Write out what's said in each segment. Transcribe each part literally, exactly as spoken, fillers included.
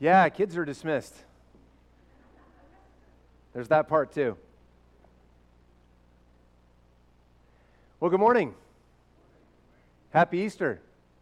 Yeah, kids are dismissed. There's that part too. Well, good morning. Happy Easter.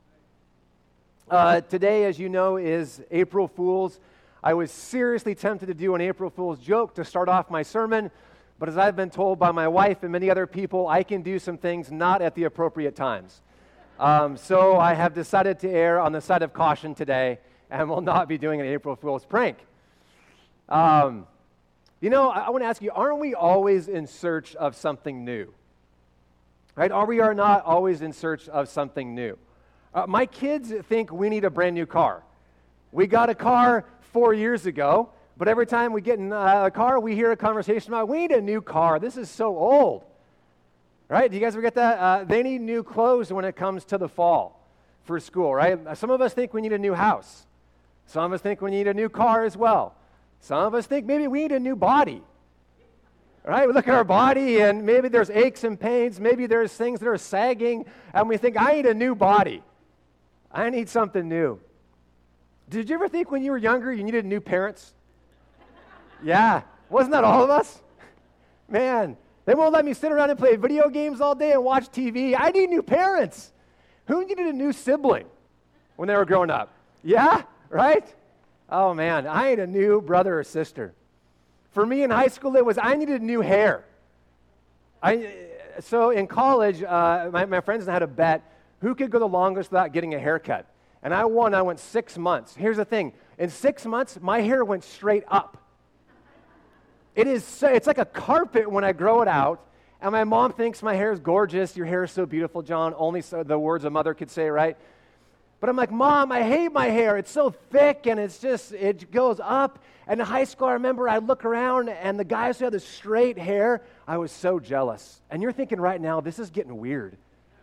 Uh, today, as you know, is April Fool's. I was seriously tempted to do an April Fool's joke to start off my sermon, but as I've been told by my wife and many other people, I can do some things not at the appropriate times. Um, so I have decided to err on the side of caution today and will not be doing an April Fool's prank. Um, you know, I, I want to ask you, aren't we always in search of something new? Right? Are we are not always in search of something new? Uh, my kids think we need a brand new car. We got a car four years ago, but every time we get in uh, a car, we hear a conversation about, we need a new car. This is so old. Right? Do you guys ever get that? Uh, they need new clothes when it comes to the fall for school, right? Some of us think we need a new house. Some of us think we need a new car as well. Some of us think maybe we need a new body. Right? We look at our body and maybe there's aches and pains. Maybe there's things that are sagging and we think, I need a new body. I need something new. Did you ever think when you were younger you needed new parents? Yeah. Wasn't that all of us? Man, they won't let me sit around and play video games all day and watch T V. I need new parents. Who needed a new sibling when they were growing up? Yeah? Right? Oh, man, I need a new brother or sister. For me in high school, it was I needed new hair. I, so in college, uh, my, my friends and I had a bet who could go the longest without getting a haircut. And I won. I went six months. Here's the thing. In six months, my hair went straight up. It is so, it's like a carpet when I grow it out. And my mom thinks my hair is gorgeous. Your hair is so beautiful, John. Only so the words a mother could say, right? But I'm like, Mom, I hate my hair. It's so thick and it's just, it goes up. And in high school, I remember I look around and the guys who had the straight hair, I was so jealous. And you're thinking right now, this is getting weird.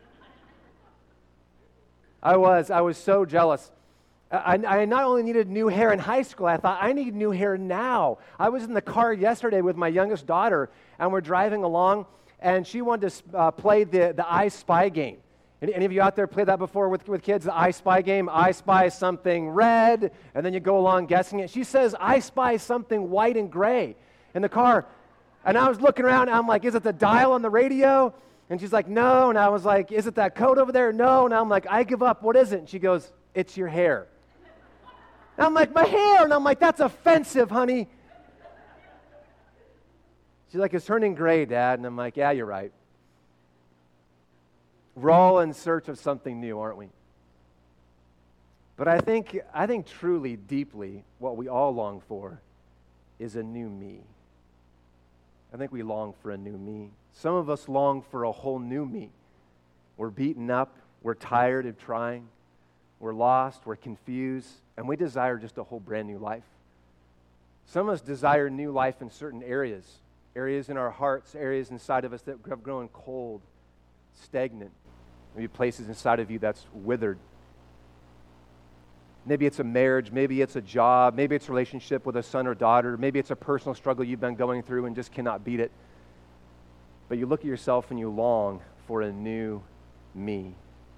I was, I was so jealous. I, I not only needed new hair in high school, I thought I need new hair now. I was in the car yesterday with my youngest daughter and we're driving along and she wanted to uh, play the, the I Spy game. Any, any of you out there play that before with, with kids, the I Spy game? I spy something red, and then you go along guessing it. She says, I spy something white and gray in the car. And I was looking around, and I'm like, is it the dial on the radio? And she's like, no. And I was like, is it that code over there? No. And I'm like, I give up. What is it? And she goes, it's your hair. And I'm like, my hair. And I'm like, that's offensive, honey. She's like, it's turning gray, Dad. And I'm like, yeah, you're right. We're all in search of something new, aren't we? But I think, I think truly, deeply, what we all long for is a new me. I think we long for a new me. Some of us long for a whole new me. We're beaten up, we're tired of trying, we're lost, we're confused, and we desire just a whole brand new life. Some of us desire new life in certain areas, areas in our hearts, areas inside of us that have grown cold, stagnant. Maybe places inside of you that's withered. Maybe it's a marriage, maybe it's a job, maybe it's a relationship with a son or daughter, maybe it's a personal struggle you've been going through and just cannot beat it. But you look at yourself and you long for a new me.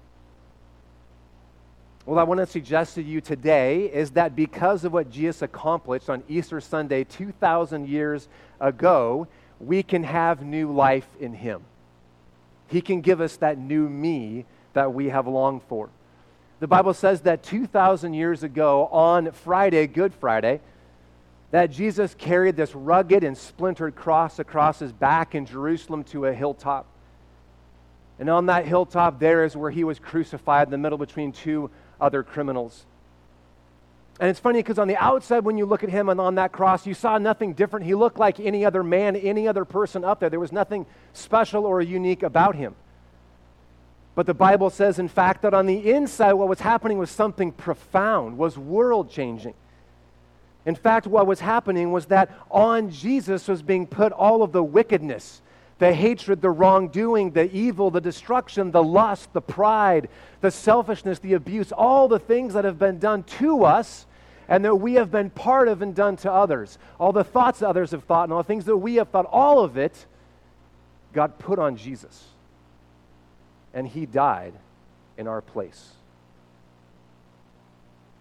Well, I want to suggest to you today is that because of what Jesus accomplished on Easter Sunday two thousand years ago, we can have new life in Him. He can give us that new me that we have longed for. The Bible says that two thousand years ago on Friday, Good Friday, that Jesus carried this rugged and splintered cross across his back in Jerusalem to a hilltop. And on that hilltop there is where he was crucified in the middle between two other criminals. And it's funny because on the outside when you look at him and on that cross, you saw nothing different. He looked like any other man, any other person up there. There was nothing special or unique about him. But the Bible says, in fact, that on the inside what was happening was something profound, was world-changing. In fact, what was happening was that on Jesus was being put all of the wickedness, the hatred, the wrongdoing, the evil, the destruction, the lust, the pride, the selfishness, the abuse, all the things that have been done to us and that we have been part of and done to others. All the thoughts that others have thought and all the things that we have thought, all of it got put on Jesus. And he died in our place.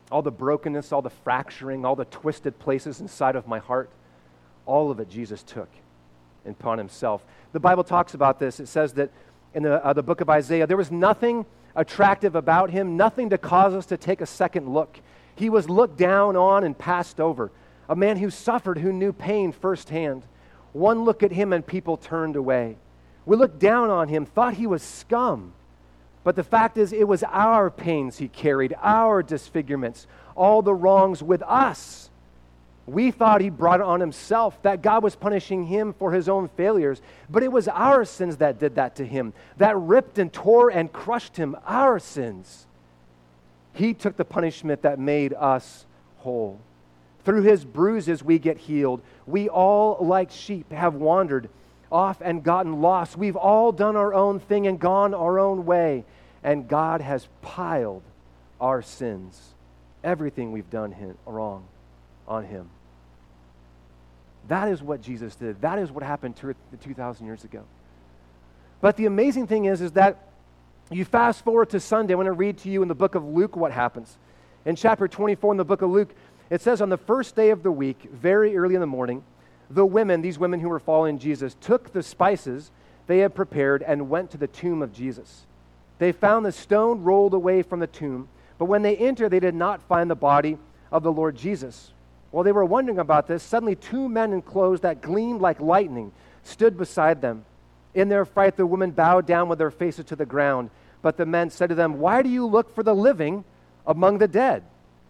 all the brokenness, all the fracturing, all the twisted places inside of my heart, all of it Jesus took upon himself. The Bible talks about this. It says that in the, uh, the book of Isaiah, there was nothing attractive about him, nothing to cause us to take a second look. He was looked down on and passed over, a man who suffered, who knew pain firsthand. One look at him and people turned away. We looked down on him, thought he was scum. But the fact is, it was our pains he carried, our disfigurements, all the wrongs with us. We thought he brought it on himself, that God was punishing him for his own failures. But it was our sins that did that to him, that ripped and tore and crushed him, our sins. He took the punishment that made us whole. Through his bruises we get healed. We all, like sheep, have wandered off and gotten lost. We've all done our own thing and gone our own way. And God has piled our sins, everything we've done him, wrong, on him. That is what Jesus did. That is what happened two thousand years ago. But the amazing thing is, is that you fast forward to Sunday. I want to read to you in the book of Luke what happens. In chapter twenty-four in the book of Luke, it says, on the first day of the week, very early in the morning, the women, these women who were following Jesus, took the spices they had prepared and went to the tomb of Jesus. They found the stone rolled away from the tomb, but when they entered, they did not find the body of the Lord Jesus. While they were wondering about this, suddenly two men in clothes that gleamed like lightning stood beside them. In their fright, the women bowed down with their faces to the ground. But the men said to them, "Why do you look for the living among the dead?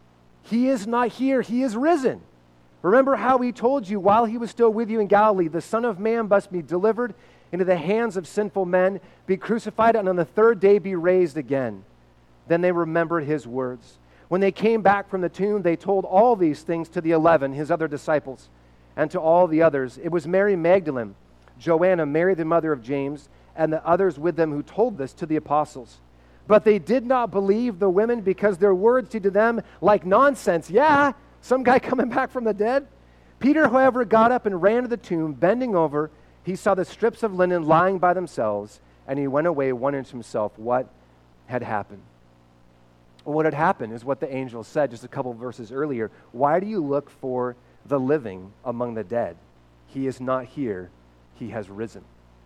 He is not here, he is risen. Remember how he told you while he was still with you in Galilee, the Son of Man must be delivered into the hands of sinful men, be crucified, and on the third day be raised again." Then they remembered his words. When they came back from the tomb, they told all these things to the eleven, his other disciples, and to all the others. It was Mary Magdalene, Joanna, Mary the mother of James, and the others with them who told this to the apostles. But they did not believe the women because their words seemed to them like nonsense. Yeah, some guy coming back from the dead? Peter, however, got up and ran to the tomb. Bending over, he saw the strips of linen lying by themselves, and he went away wondering to himself what had happened. Well, what had happened is what the angel said just a couple verses earlier. Why do you look for the living among the dead? He is not here. He has risen.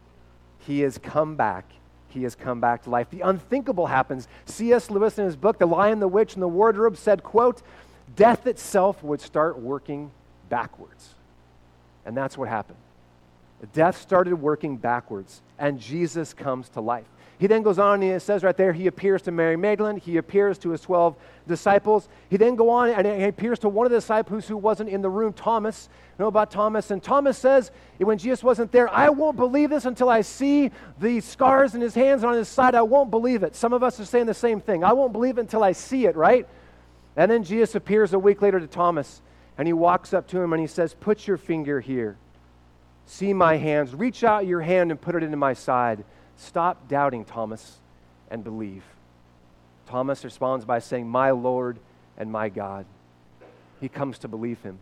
He has come back. He has come back to life. The unthinkable happens. C S Lewis in his book, The Lion, the Witch, and the Wardrobe said, quote, death itself would start working backwards. And that's what happened. Death started working backwards, and Jesus comes to life. He then goes on and it says right there, he appears to Mary Magdalene, he appears to his twelve disciples. He then goes on and he appears to one of the disciples who wasn't in the room, Thomas. You know about Thomas? And Thomas says, when Jesus wasn't there, I won't believe this until I see the scars in his hands and on his side. I won't believe it. Some of us are saying the same thing. I won't believe it until I see it, right? And then Jesus appears a week later to Thomas, and he walks up to him and he says, put your finger here. See my hands. Reach out your hand and put it into my side. Stop doubting, Thomas, and believe. Thomas responds by saying, my Lord and my God. He comes to believe him.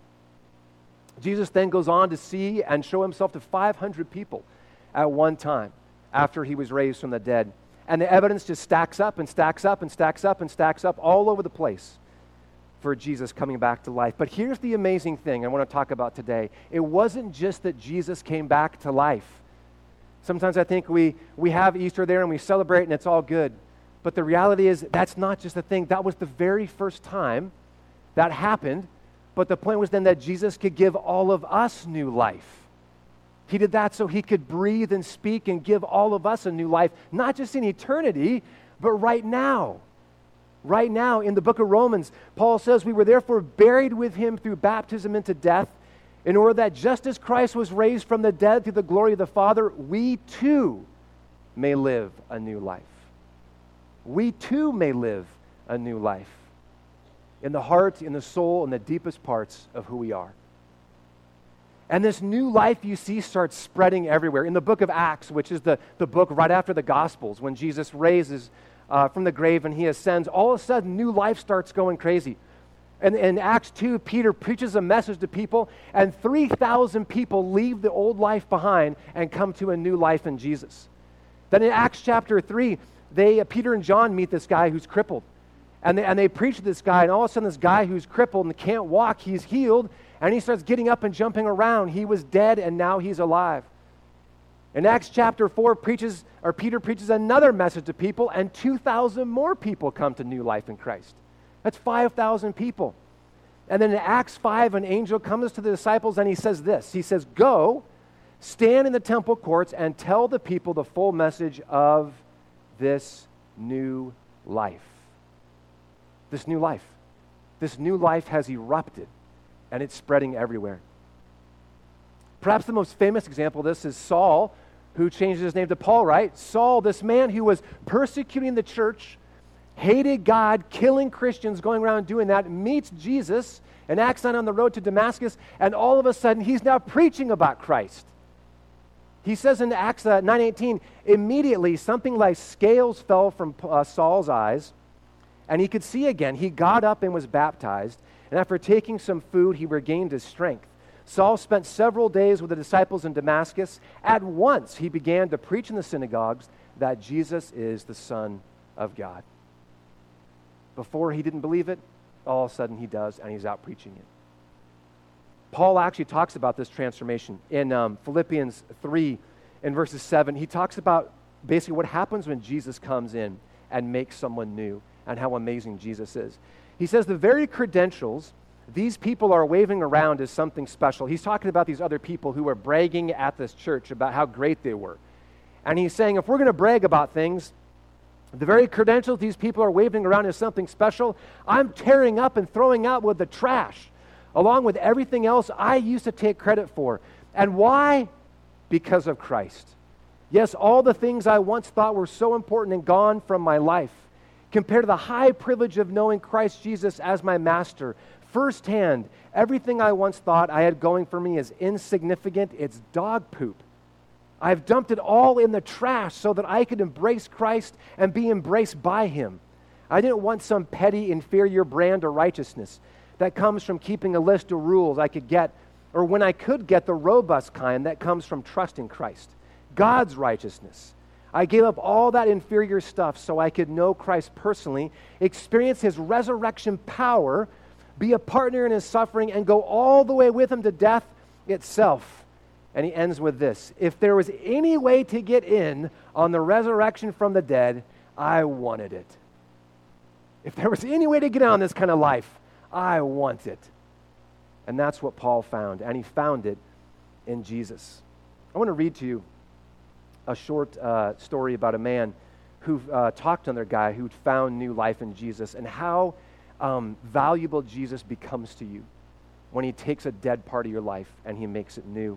Jesus then goes on to see and show himself to five hundred people at one time after he was raised from the dead. And the evidence just stacks up and stacks up and stacks up and stacks up all over the place for Jesus coming back to life. But here's the amazing thing I want to talk about today. It wasn't just that Jesus came back to life. Sometimes I think we, we have Easter there and we celebrate and it's all good. But the reality is that's not just the thing. That was the very first time that happened. But the point was then that Jesus could give all of us new life. He did that so he could breathe and speak and give all of us a new life, not just in eternity, but right now. Right now in the book of Romans, Paul says we were therefore buried with him through baptism into death, in order that just as Christ was raised from the dead through the glory of the Father, we too may live a new life. We too may live a new life in the heart, in the soul, in the deepest parts of who we are. And this new life you see starts spreading everywhere. In the book of Acts, which is the, the book right after the Gospels, when Jesus raises uh, from the grave and he ascends, all of a sudden new life starts going crazy. And in Acts two, Peter preaches a message to people, and three thousand people leave the old life behind and come to a new life in Jesus. Then in Acts chapter three, they, Peter and John meet this guy who's crippled. And they, and they preach to this guy, and all of a sudden this guy who's crippled and can't walk, he's healed, and he starts getting up and jumping around. He was dead, and now he's alive. In Acts chapter four, preaches, or Peter preaches another message to people, and two thousand more people come to new life in Christ. That's five thousand people. And then in Acts five, an angel comes to the disciples, and he says this. He says, "Go, stand in the temple courts, and tell the people the full message of this new life." This new life. This new life has erupted, and it's spreading everywhere. Perhaps the most famous example of this is Saul, who changed his name to Paul, right? Saul, this man who was persecuting the church, hated God, killing Christians, going around doing that, meets Jesus in Acts nine on the road to Damascus, and all of a sudden he's now preaching about Christ. He says in Acts uh, nine eighteen, immediately something like scales fell from uh, Saul's eyes, and he could see again. He got up and was baptized, and after taking some food, he regained his strength. Saul spent several days with the disciples in Damascus. At once, he began to preach in the synagogues that Jesus is the Son of God. Before he didn't believe it, all of a sudden he does, and he's out preaching it. Paul actually talks about this transformation in um, Philippians three, in verses seven. He talks about basically what happens when Jesus comes in and makes someone new, and how amazing Jesus is. He says the very credentials these people are waving around is something special. He's talking about these other people who are bragging at this church about how great they were. And he's saying, if we're going to brag about things, the very credentials these people are waving around is something special. I'm tearing up and throwing out with the trash, along with everything else I used to take credit for. And why? Because of Christ. Yes, all the things I once thought were so important and gone from my life, compared to the high privilege of knowing Christ Jesus as my master, firsthand, everything I once thought I had going for me is insignificant. It's dog poop. I've dumped it all in the trash so that I could embrace Christ and be embraced by Him. I didn't want some petty, inferior brand of righteousness that comes from keeping a list of rules I could get, or when I could get the robust kind that comes from trusting Christ, God's righteousness. I gave up all that inferior stuff so I could know Christ personally, experience His resurrection power, be a partner in His suffering, and go all the way with Him to death itself. And he ends with this: if there was any way to get in on the resurrection from the dead, I wanted it. If there was any way to get on this kind of life, I want it. And that's what Paul found, and he found it in Jesus. I want to read to you a short uh, story about a man who uh, talked to another guy who'd found new life in Jesus, and how um, valuable Jesus becomes to you when He takes a dead part of your life and He makes it new.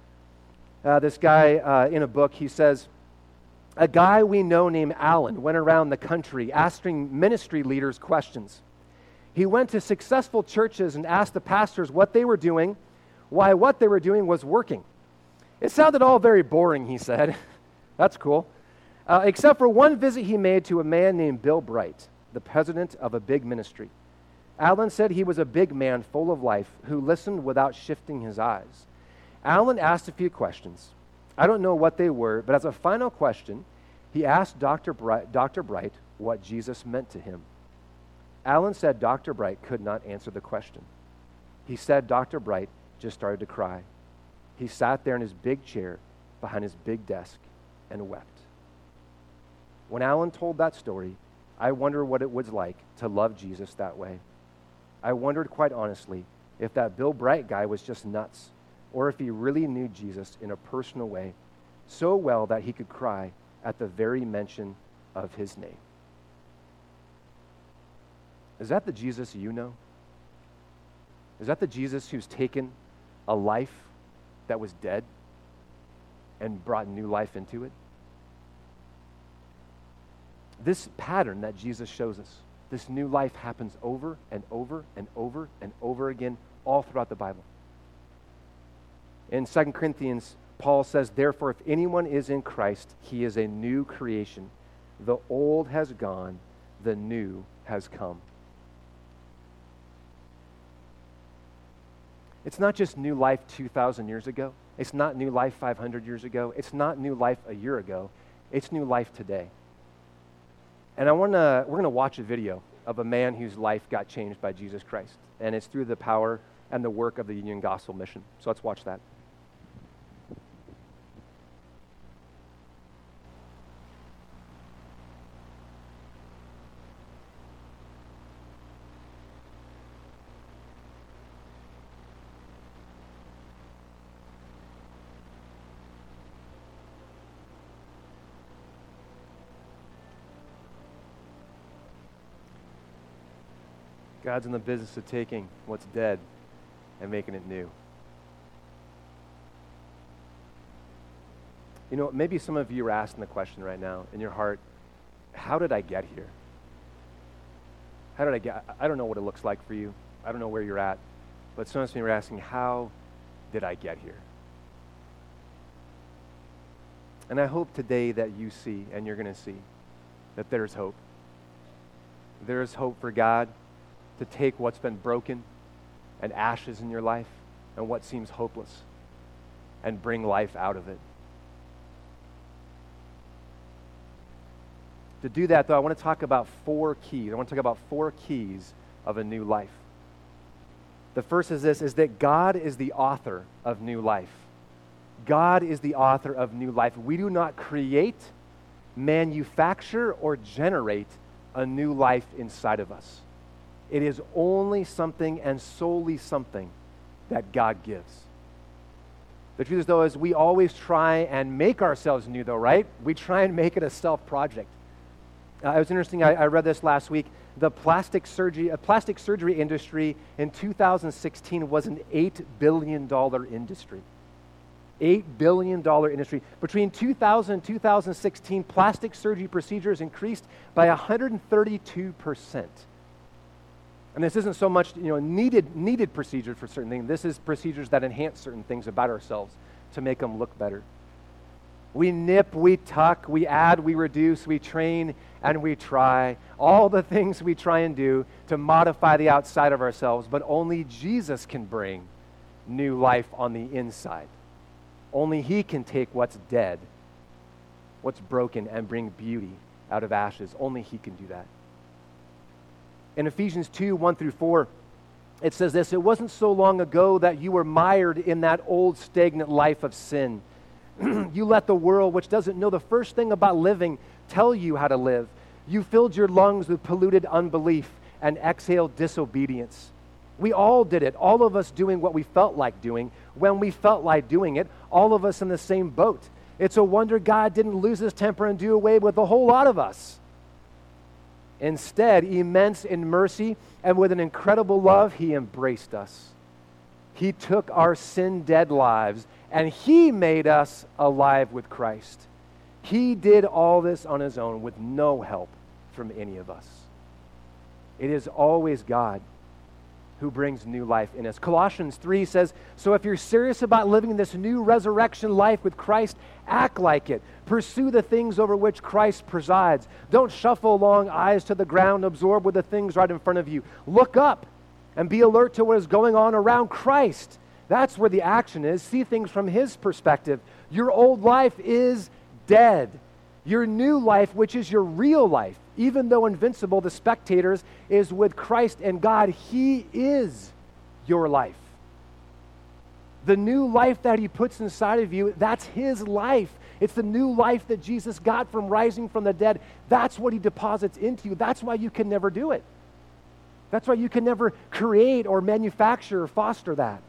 Uh, this guy, uh, in a book, he says, a guy we know named Alan went around the country asking ministry leaders questions. He went to successful churches and asked the pastors what they were doing, why what they were doing was working. It sounded all very boring, he said. That's cool. Uh, except for one visit he made to a man named Bill Bright, the president of a big ministry. Alan said he was a big man full of life who listened without shifting his eyes. Alan asked a few questions. I don't know what they were, but as a final question, he asked Doctor Bright, Doctor Bright what Jesus meant to him. Alan said Doctor Bright could not answer the question. He said Doctor Bright just started to cry. He sat there in his big chair behind his big desk and wept. When Alan told that story, I wondered what it was like to love Jesus that way. I wondered, quite honestly, if that Bill Bright guy was just nuts, or if he really knew Jesus in a personal way, so well that he could cry at the very mention of His name. Is that the Jesus you know? Is that the Jesus who's taken a life that was dead and brought new life into it? This pattern that Jesus shows us, this new life happens over and over and over and over again all throughout the Bible. In Second Corinthians, Paul says, therefore, if anyone is in Christ, he is a new creation. The old has gone, the new has come. It's not just new life two thousand years ago. It's not new life five hundred years ago. It's not new life a year ago. It's new life today. And I want to, we're going to watch a video of a man whose life got changed by Jesus Christ. And it's through the power and the work of the Union Gospel Mission. So let's watch that. God's in the business of taking what's dead and making it new. You know, maybe some of you are asking the question right now in your heart, how did I get here? How did I get, I don't know what it looks like for you. I don't know where you're at, but some of you are asking, how did I get here? And I hope today that you see, and you're going to see, that there's hope. There is hope for God to take what's been broken and ashes in your life and what seems hopeless and bring life out of it. To do that, though, I want to talk about four keys. I want to talk about four keys of a new life. The first is this, is that God is the author of new life. God is the author of new life. We do not create, manufacture, or generate a new life inside of us. It is only something and solely something that God gives. The truth is, though, is we always try and make ourselves new, though, right? We try and make it a self-project. Uh, it was interesting, I, I read this last week. The plastic surgery, uh, plastic surgery industry in two thousand sixteen was an eight billion dollars industry. eight billion dollars industry. Between two thousand and two thousand sixteen, plastic surgery procedures increased by one hundred thirty-two percent. And this isn't so much, you know, needed needed procedures for certain things. This is procedures that enhance certain things about ourselves to make them look better. We nip, we tuck, we add, we reduce, we train, and we try. All the things we try and do to modify the outside of ourselves, but only Jesus can bring new life on the inside. Only He can take what's dead, what's broken, and bring beauty out of ashes. Only He can do that. In Ephesians two, one through four, it says this, "It wasn't so long ago that you were mired in that old stagnant life of sin. You let the world, which doesn't know the first thing about living, tell you how to live. You filled your lungs with polluted unbelief and exhaled disobedience. We all did it, all of us doing what we felt like doing, when we felt like doing it, all of us in the same boat. It's a wonder God didn't lose His temper and do away with a whole lot of us. Instead, immense in mercy and with an incredible love, He embraced us. He took our sin-dead lives and He made us alive with Christ. He did all this on His own with no help from any of us. It is always God who brings new life in us." Colossians three says, "So if you're serious about living this new resurrection life with Christ, act like it. Pursue the things over which Christ presides. Don't shuffle along, eyes to the ground, absorbed with the things right in front of you. Look up and be alert to what is going on around Christ." That's where the action is. See things from His perspective. Your old life is dead. Your new life, which is your real life, even though invincible, the spectators, is with Christ and God. He is your life. The new life that He puts inside of you, that's His life. It's the new life that Jesus got from rising from the dead. That's what He deposits into you. That's why you can never do it. That's why you can never create or manufacture or foster that.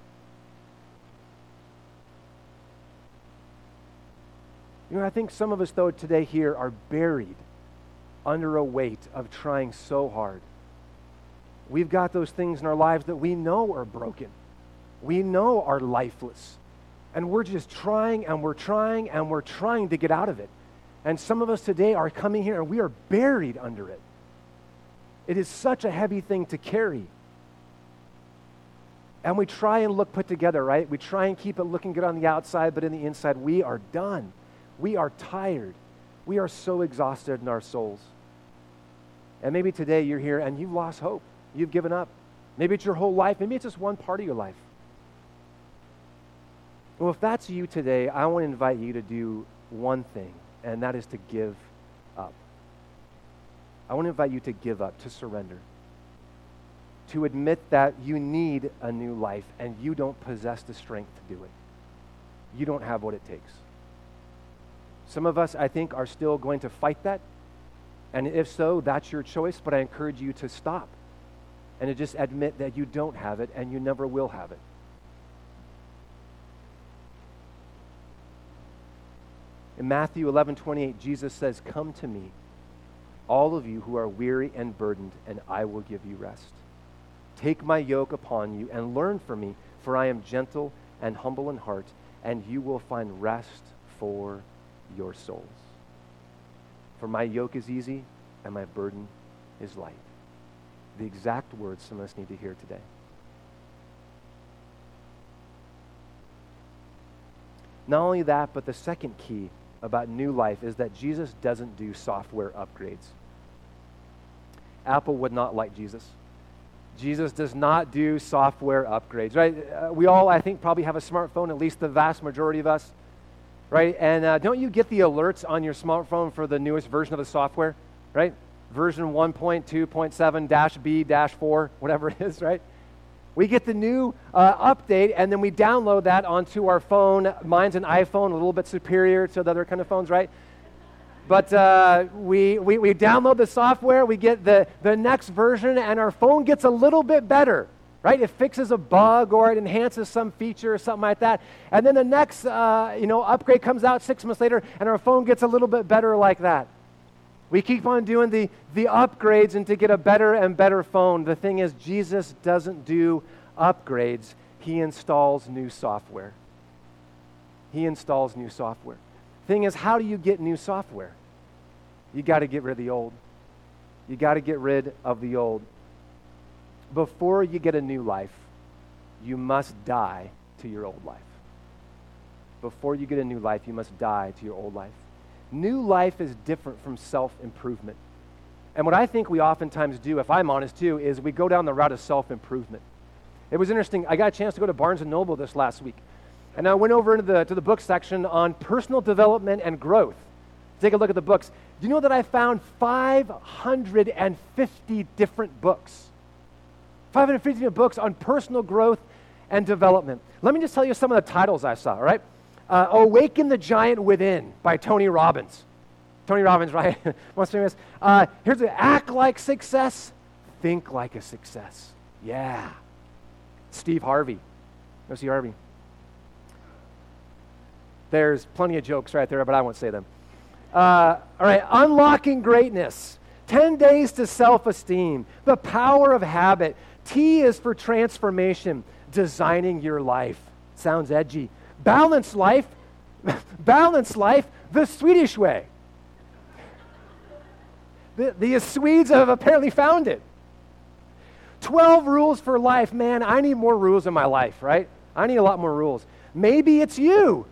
You know, I think some of us, though, today here are buried under a weight of trying so hard. We've got those things in our lives that we know are broken. We know are lifeless. And we're just trying and we're trying and we're trying to get out of it. And some of us today are coming here and we are buried under it. It is such a heavy thing to carry. And we try and look put together, right? We try and keep it looking good on the outside, but in the inside, we are done. We are tired. We are so exhausted in our souls. And maybe today you're here and you've lost hope. You've given up. Maybe it's your whole life. Maybe it's just one part of your life. Well, if that's you today, I want to invite you to do one thing, and that is to give up. I I want to invite you to give up, to surrender, to admit that you need a new life and you don't possess the strength to do it. You don't have what it takes. Some of us, I think, are still going to fight that. And if so, that's your choice, but I encourage you to stop and to just admit that you don't have it and you never will have it. In Matthew eleven twenty-eight, Jesus says, "Come to me, all of you who are weary and burdened, and I will give you rest. Take my yoke upon you and learn from me, for I am gentle and humble in heart, and you will find rest for your souls. For my yoke is easy and my burden is light." The exact words some of us need to hear today. Not only that, but the second key about new life is that Jesus doesn't do software upgrades. Apple would not like Jesus. Jesus does not do software upgrades, right? Uh, we all, I think, probably have a smartphone, at least the vast majority of us, right? And uh, don't you get the alerts on your smartphone for the newest version of the software, right? Version one point two point seven dash B dash four, whatever it is, right? We get the new uh, update, and then we download that onto our phone. Mine's an iPhone, a little bit superior to the other kind of phones, right? But uh, we, we, we download the software, we get the, the next version, and our phone gets a little bit better, right? It fixes a bug or it enhances some feature or something like that. And then the next uh, you know, upgrade comes out six months later, and our phone gets a little bit better like that. We keep on doing the, the upgrades and to get a better and better phone. The thing is, Jesus doesn't do upgrades. He installs new software. He installs new software. Thing is, how do you get new software? You got to get rid of the old. You got to get rid of the old. Before you get a new life, you must die to your old life. Before you get a new life, you must die to your old life. New life is different from self-improvement. And what I think we oftentimes do, if I'm honest too, is we go down the route of self-improvement. It was interesting. I got a chance to go to Barnes and Noble this last week. And I went over into the, to the book section on personal development and growth. Take a look at the books. Do you know that I found five hundred fifty different books? five hundred fifty different books on personal growth and development. Let me just tell you some of the titles I saw, all right? Uh, Awaken the Giant Within by Tony Robbins. Tony Robbins, right? Most famous. Uh, here's the Act Like Success, Think Like a Success. Yeah. Steve Harvey. Go see Harvey. There's plenty of jokes right there, but I won't say them. Uh, all right, Unlocking Greatness. ten days to Self-Esteem. The Power of Habit. T is for Transformation. Designing Your Life. Sounds edgy. Balanced Life. Balanced Life the Swedish way. The, the Swedes have apparently found it. twelve rules for life. Man, I need more rules in my life, right? I need a lot more rules. Maybe it's you.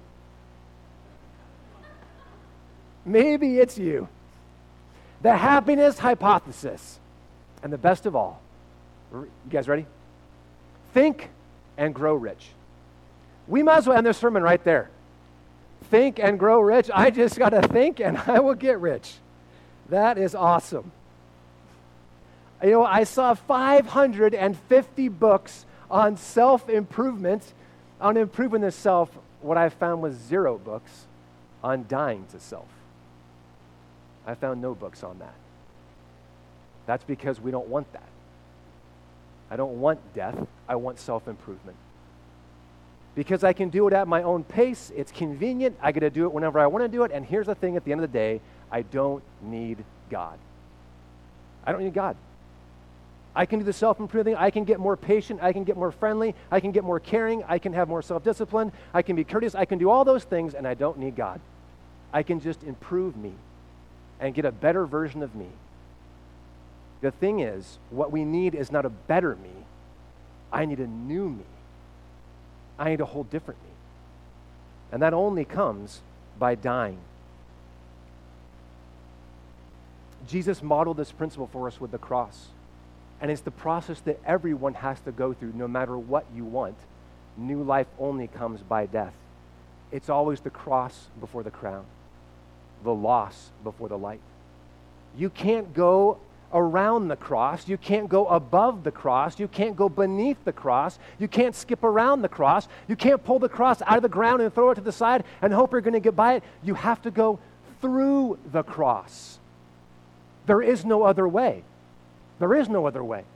Maybe it's you. The Happiness Hypothesis. And the best of all, you guys ready? Think and Grow Rich. We might as well end this sermon right there. Think and grow rich. I just got to think and I will get rich. That is awesome. You know, I saw five hundred fifty books on self-improvement, on improving the self. What I found was zero books on dying to self. I found no books on that. That's because we don't want that. I don't want death. I want self-improvement. Because I can do it at my own pace. It's convenient. I get to do it whenever I want to do it. And here's the thing, at the end of the day, I don't need God. I don't need God. I can do the self-improving. I can get more patient. I can get more friendly. I can get more caring. I can have more self-discipline. I can be courteous. I can do all those things, and I don't need God. I can just improve me and get a better version of me. The thing is, what we need is not a better me. I need a new me. I need a whole different me. And that only comes by dying. Jesus modeled this principle for us with the cross. And it's the process that everyone has to go through, no matter what you want. New life only comes by death. It's always the cross before the crown, the loss before the light. You can't go around the cross. You can't go above the cross. You can't go beneath the cross. You can't skip around the cross. You can't pull the cross out of the ground and throw it to the side and hope you're going to get by it. You have to go through the cross. There is no other way. There is no other way.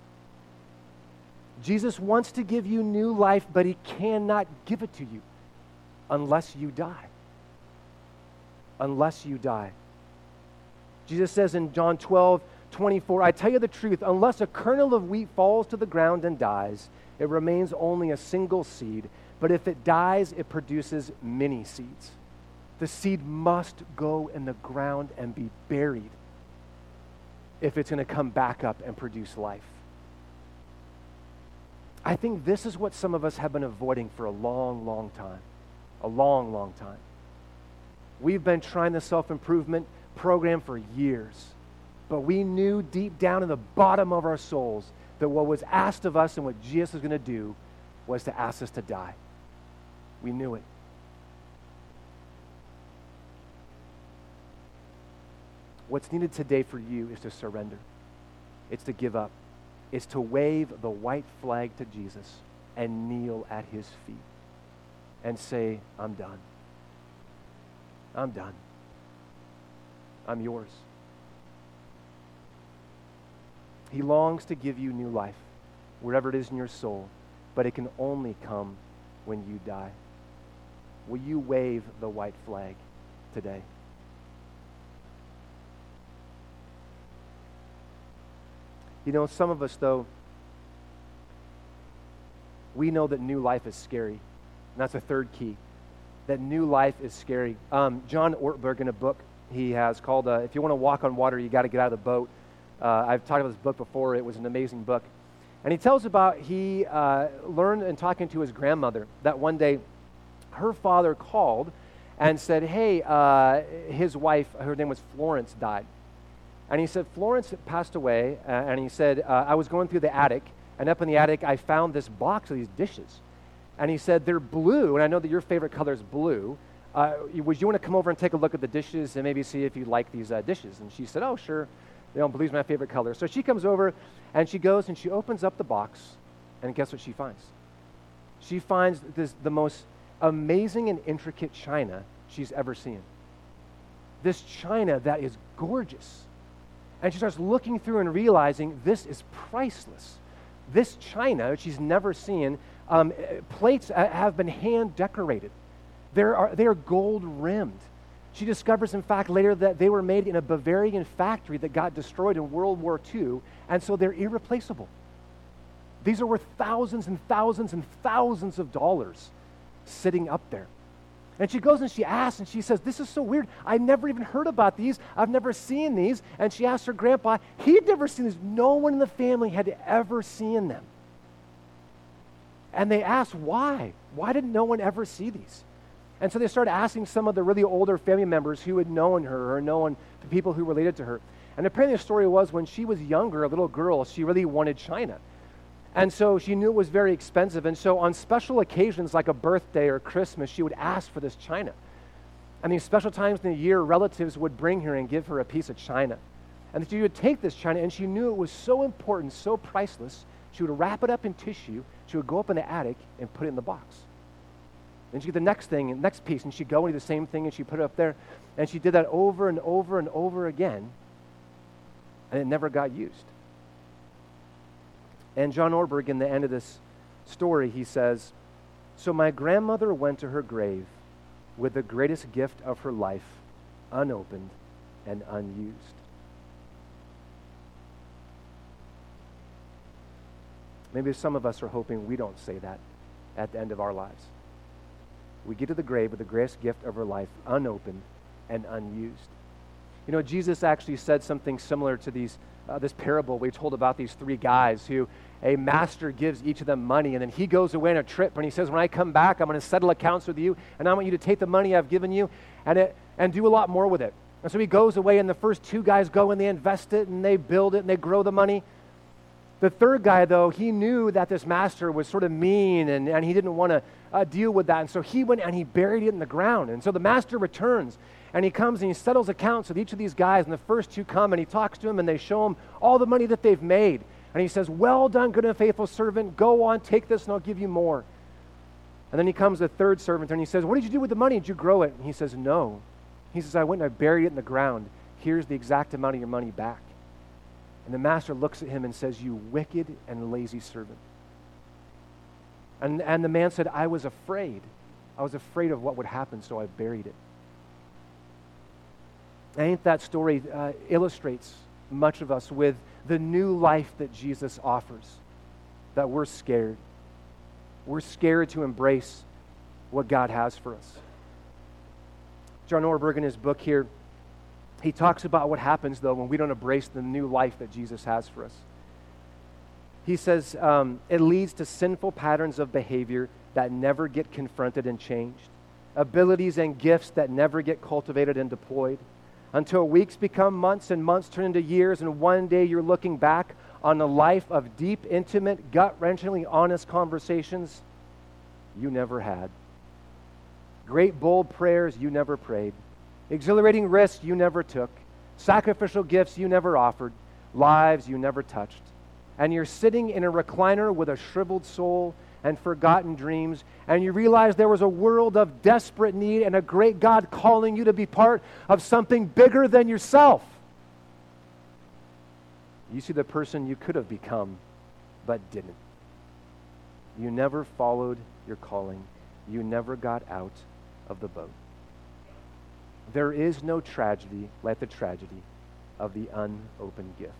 Jesus wants to give you new life, but he cannot give it to you unless you die. Unless you die. Jesus says in John twelve twenty-four, I tell you the truth, unless a kernel of wheat falls to the ground and dies, it remains only a single seed. But if it dies, it produces many seeds. The seed must go in the ground and be buried if it's going to come back up and produce life. I think this is what some of us have been avoiding for a long, long time. A long, long time. We've been trying the self-improvement program for years, but we knew deep down in the bottom of our souls that what was asked of us and what Jesus was going to do was to ask us to die. We knew it. What's needed today for you is to surrender. It's to give up. It's to wave the white flag to Jesus and kneel at his feet and say, I'm done. I'm done. I'm yours. He longs to give you new life, wherever it is in your soul, but it can only come when you die. Will you wave the white flag today? You know, some of us, though, we know that new life is scary. And that's a third key, that new life is scary. Um, John Ortberg, in a book he has called, uh, If You Want to Walk on Water, You Got to Get Out of the Boat. Uh, I've talked about this book before. It was an amazing book. And he tells about he uh, learned in talking to his grandmother that one day her father called and said, hey, uh, his wife, her name was Florence, died. And he said, Florence passed away, uh, and he said, uh, I was going through the attic, and up in the attic, I found this box of these dishes. And he said, they're blue, and I know that your favorite color is blue. Uh, would you want to come over and take a look at the dishes and maybe see if you like these uh, dishes? And she said, oh, sure. You know, blue's my favorite color. So she comes over, and she goes, and she opens up the box, and guess what she finds? She finds this, the most amazing and intricate china she's ever seen. This china that is gorgeous. And she starts looking through and realizing this is priceless. This china, which she's never seen, um, plates have been hand decorated. They're, are, they are gold rimmed. She discovers, in fact, later that they were made in a Bavarian factory that got destroyed in World War Two, and so they're irreplaceable. These are worth thousands and thousands and thousands of dollars sitting up there. And she goes and she asks, and she says, this is so weird. I never even heard about these. I've never seen these. And she asked her grandpa. He'd never seen these. No one in the family had ever seen them. And they asked, why? Why did no one ever see these? And so they started asking some of the really older family members who had known her or known the people who related to her. And apparently the story was when she was younger, a little girl, she really wanted china. And so she knew it was very expensive. And so on special occasions like a birthday or Christmas, she would ask for this china. And these special times in the year, relatives would bring her and give her a piece of china. And she would take this china, and she knew it was so important, so priceless, she would wrap it up in tissue, she would go up in the attic and put it in the box. Then she'd get the next thing, and next piece, and she'd go and do the same thing, and she'd put it up there. And she did that over and over and over again, and it never got used. And John Ortberg, in the end of this story, he says, so my grandmother went to her grave with the greatest gift of her life, unopened and unused. Maybe some of us are hoping we don't say that at the end of our lives. We get to the grave with the greatest gift of our life, unopened and unused. You know, Jesus actually said something similar to these Uh, this parable we told about these three guys who a master gives each of them money, and then he goes away on a trip, and he says, when I come back, I'm going to settle accounts with you, and I want you to take the money I've given you and it, and do a lot more with it. And so he goes away, and the first two guys go and they invest it, and they build it, and they grow the money. The third guy, though, he knew that this master was sort of mean, and, and he didn't want to uh, deal with that, and so he went and he buried it in the ground. And so the master returns, And he comes and he settles accounts with each of these guys, and the first two come and he talks to them and they show him all the money that they've made. And he says, well done, good and faithful servant. Go on, take this and I'll give you more. And then he comes the third servant and he says, what did you do with the money? Did you grow it? And he says, no. He says, I went and I buried it in the ground. Here's the exact amount of your money back. And the master looks at him and says, you wicked and lazy servant. And, and the man said, I was afraid. I was afraid of what would happen, so I buried it. I think that story uh, illustrates much of us with the new life that Jesus offers, that we're scared. We're scared to embrace what God has for us. John Ortberg, in his book here, he talks about what happens, though, when we don't embrace the new life that Jesus has for us. He says um, it leads to sinful patterns of behavior that never get confronted and changed, abilities and gifts that never get cultivated and deployed, until weeks become months and months turn into years, and one day you're looking back on a life of deep, intimate, gut-wrenchingly honest conversations you never had. Great, bold prayers you never prayed. Exhilarating risks you never took. Sacrificial gifts you never offered. Lives you never touched. And you're sitting in a recliner with a shriveled soul and forgotten dreams, and you realize there was a world of desperate need and a great God calling you to be part of something bigger than yourself. You see the person you could have become, but didn't. You never followed your calling. You never got out of the boat. There is no tragedy like the tragedy of the unopened gift.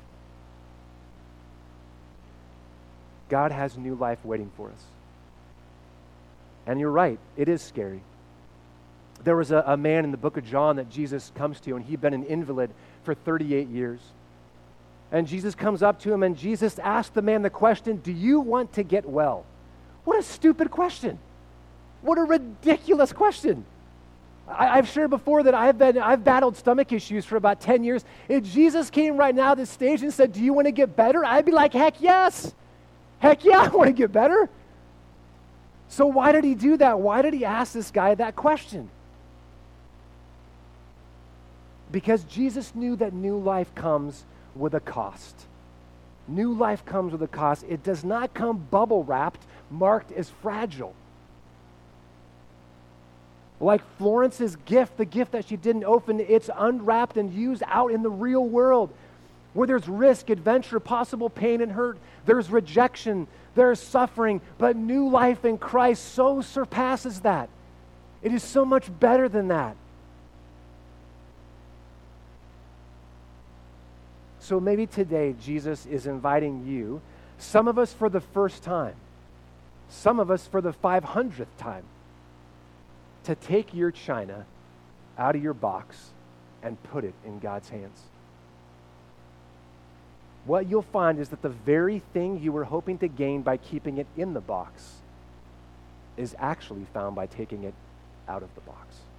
God has new life waiting for us. And you're right, it is scary. There was a, a man in the book of John that Jesus comes to, and he'd been an invalid for thirty-eight years. And Jesus comes up to him, and Jesus asked the man the question, do you want to get well? What a stupid question. What a ridiculous question. I, I've shared before that I've been I've battled stomach issues for about ten years. If Jesus came right now to this stage and said, do you want to get better? I'd be like, heck yes. Heck yeah, I want to get better. So why did he do that? Why did he ask this guy that question? Because Jesus knew that new life comes with a cost. New life comes with a cost. It does not come bubble wrapped, marked as fragile. Like Florence's gift, the gift that she didn't open, it's unwrapped and used out in the real world, where there's risk, adventure, possible pain and hurt. There's rejection, there's suffering, but new life in Christ so surpasses that. It is so much better than that. So maybe today Jesus is inviting you, some of us for the first time, some of us for the five hundredth time, to take your china out of your box and put it in God's hands. What you'll find is that the very thing you were hoping to gain by keeping it in the box is actually found by taking it out of the box.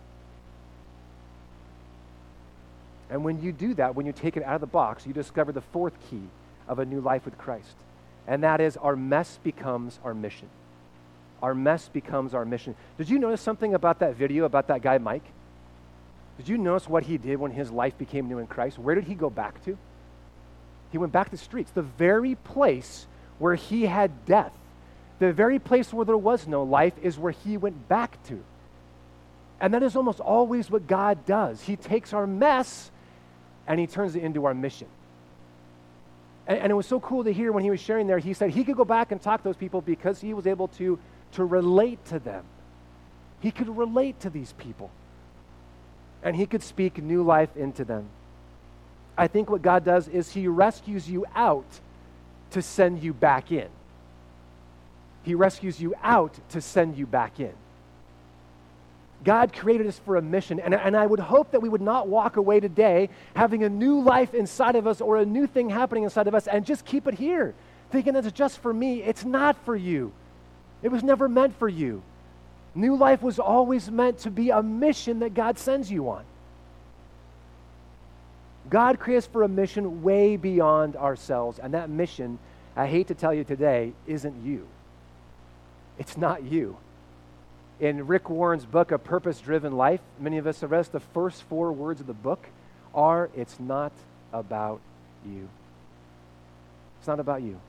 And when you do that, when you take it out of the box, you discover the fourth key of a new life with Christ. And that is our mess becomes our mission. Our mess becomes our mission. Did you notice something about that video about that guy, Mike? Did you notice what he did when his life became new in Christ? Where did he go back to? He went back to the streets, the very place where he had death. The very place where there was no life is where he went back to. And that is almost always what God does. He takes our mess and he turns it into our mission. And, and it was so cool to hear when he was sharing there, he said he could go back and talk to those people because he was able to, to relate to them. He could relate to these people. And he could speak new life into them. I think what God does is he rescues you out to send you back in. He rescues you out to send you back in. God created us for a mission, and, and I would hope that we would not walk away today having a new life inside of us or a new thing happening inside of us and just keep it here, thinking that it's just for me. It's not for you. It was never meant for you. New life was always meant to be a mission that God sends you on. God creates for a mission way beyond ourselves, and that mission, I hate to tell you today, isn't you. It's not you. In Rick Warren's book, A Purpose-Driven Life, many of us have read the first four words of the book are, it's not about you. It's not about you.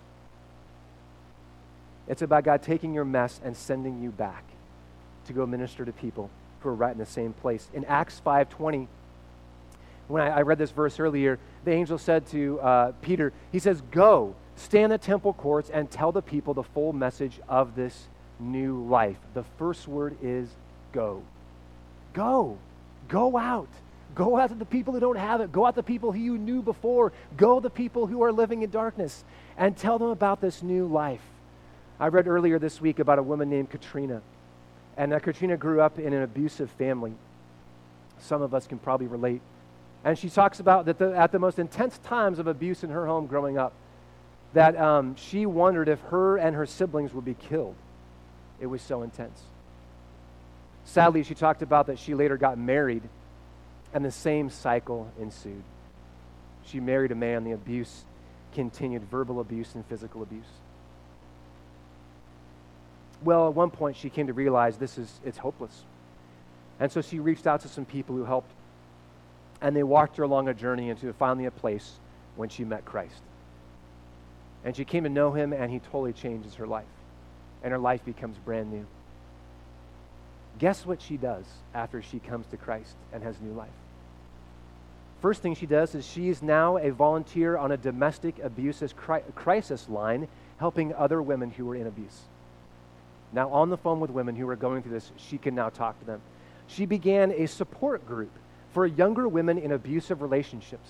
It's about God taking your mess and sending you back to go minister to people who are right in the same place. In Acts five twenty, when I, I read this verse earlier, the angel said to uh, Peter, he says, go, stand in the temple courts and tell the people the full message of this new life. The first word is go. Go. Go out. Go out to the people who don't have it. Go out to the people who you knew before. Go to the people who are living in darkness and tell them about this new life. I read earlier this week about a woman named Katrina. And uh, Katrina grew up in an abusive family. Some of us can probably relate. And she talks about that the, at the most intense times of abuse in her home growing up, that um, she wondered if her and her siblings would be killed. It was so intense. Sadly, she talked about that she later got married, and the same cycle ensued. She married a man, the abuse continued, verbal abuse and physical abuse. Well, at one point, she came to realize this is, it's hopeless. And so she reached out to some people who helped, and they walked her along a journey into finally a place when she met Christ. And she came to know him, and he totally changes her life. And her life becomes brand new. Guess what she does after she comes to Christ and has new life? First thing she does is she is now a volunteer on a domestic abuse crisis line, helping other women who are in abuse. Now on the phone with women who are going through this, she can now talk to them. She began a support group for younger women in abusive relationships.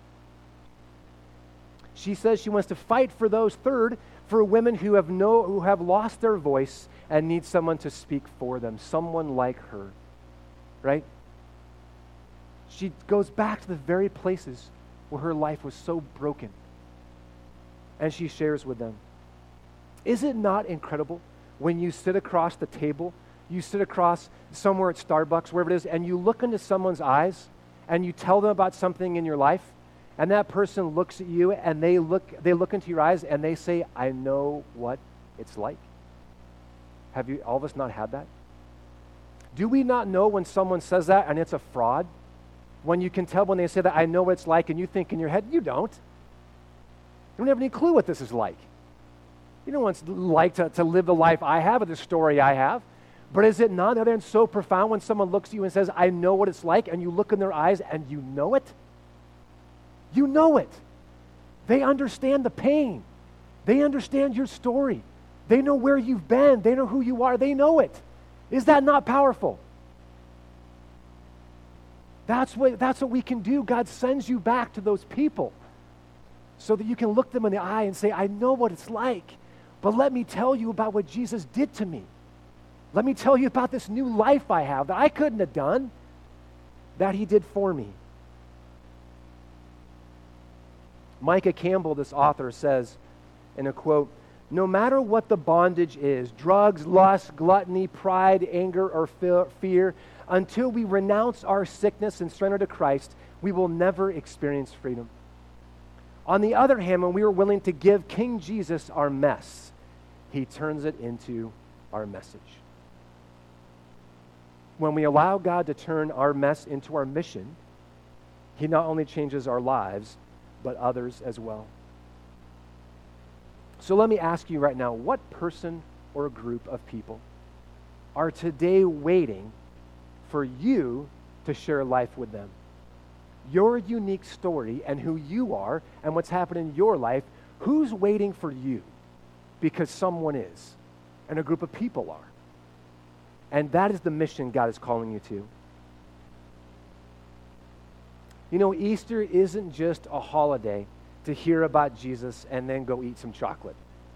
She says she wants to fight for those, third, for women who have no, who have lost their voice and need someone to speak for them, someone like her, right? She goes back to the very places where her life was so broken, and she shares with them. Is it not incredible when you sit across the table, you sit across somewhere at Starbucks, wherever it is, and you look into someone's eyes and you tell them about something in your life, and that person looks at you and they look they look into your eyes and they say, I know what it's like. Have you all of us not had that? Do we not know when someone says that and it's a fraud? When you can tell when they say that, I know what it's like, and you think in your head, you don't. You don't have any clue what this is like. You don't want to like to, to live the life I have or the story I have. But is it not, on the other hand, so profound when someone looks at you and says, I know what it's like, and you look in their eyes and you know it? You know it. They understand the pain. They understand your story. They know where you've been. They know who you are. They know it. Is that not powerful? That's what, that's what we can do. God sends you back to those people so that you can look them in the eye and say, I know what it's like, but let me tell you about what Jesus did to me. Let me tell you about this new life I have that I couldn't have done, that he did for me. Micah Campbell, this author, says in a quote, no matter what the bondage is, drugs, lust, gluttony, pride, anger, or fear, until we renounce our sickness and surrender to Christ, we will never experience freedom. On the other hand, when we are willing to give King Jesus our mess, he turns it into our message. When we allow God to turn our mess into our mission, he not only changes our lives, but others as well. So let me ask you right now, what person or group of people are today waiting for you to share life with them? Your unique story and who you are and what's happened in your life, who's waiting for you? Because someone is, and a group of people are. And that is the mission God is calling you to. You know, Easter isn't just a holiday to hear about Jesus and then go eat some chocolate.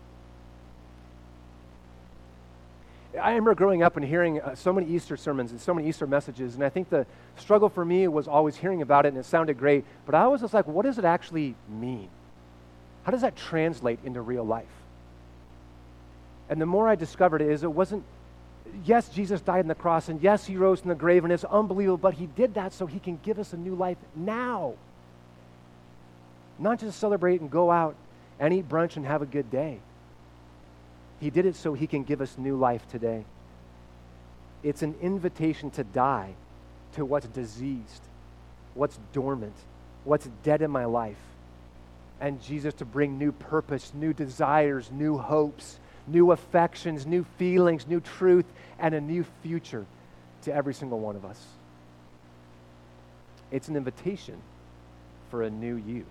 I remember growing up and hearing uh, so many Easter sermons and so many Easter messages, and I think the struggle for me was always hearing about it, and it sounded great, but I was just like, what does it actually mean? How does that translate into real life? And the more I discovered it is it wasn't, yes, Jesus died on the cross, and yes, he rose from the grave, and it's unbelievable, but he did that so he can give us a new life now. Not just celebrate and go out and eat brunch and have a good day. He did it so he can give us new life today. It's an invitation to die to what's diseased, what's dormant, what's dead in my life. And Jesus to bring new purpose, new desires, new hopes, new affections, new feelings, new truth, and a new future to every single one of us. It's an invitation for a new you.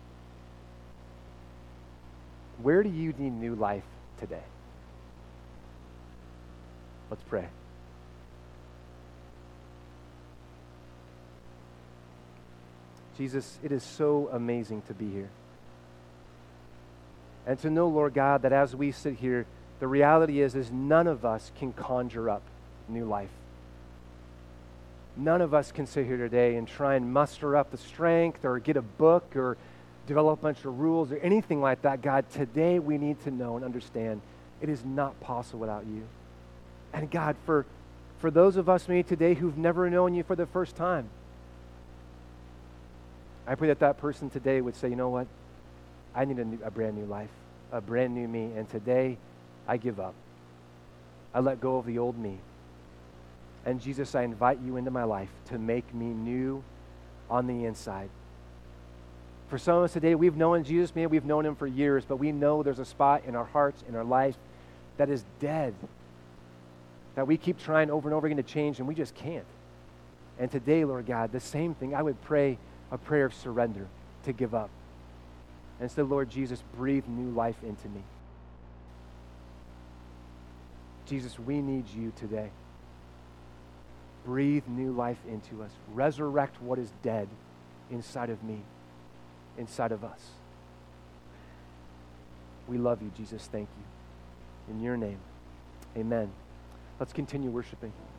Where do you need new life today? Let's pray. Jesus, it is so amazing to be here. And to know, Lord God, that as we sit here, the reality is, is none of us can conjure up new life. None of us can sit here today and try and muster up the strength or get a book or develop a bunch of rules or anything like that. God, today we need to know and understand it is not possible without you. And God, for, for those of us maybe today who've never known you for the first time, I pray that that person today would say, you know what? I need a, new, a brand new life, a brand new me, and today I give up. I let go of the old me. And Jesus, I invite you into my life to make me new on the inside. For some of us today, we've known Jesus, maybe we've known him for years, but we know there's a spot in our hearts, in our life, that is dead, that we keep trying over and over again to change, and we just can't. And today, Lord God, the same thing, I would pray a prayer of surrender, to give up. And so, Lord Jesus, breathe new life into me. Jesus, we need you today. Breathe new life into us. Resurrect what is dead inside of me, inside of us. We love you, Jesus. Thank you. In your name, amen. Let's continue worshiping.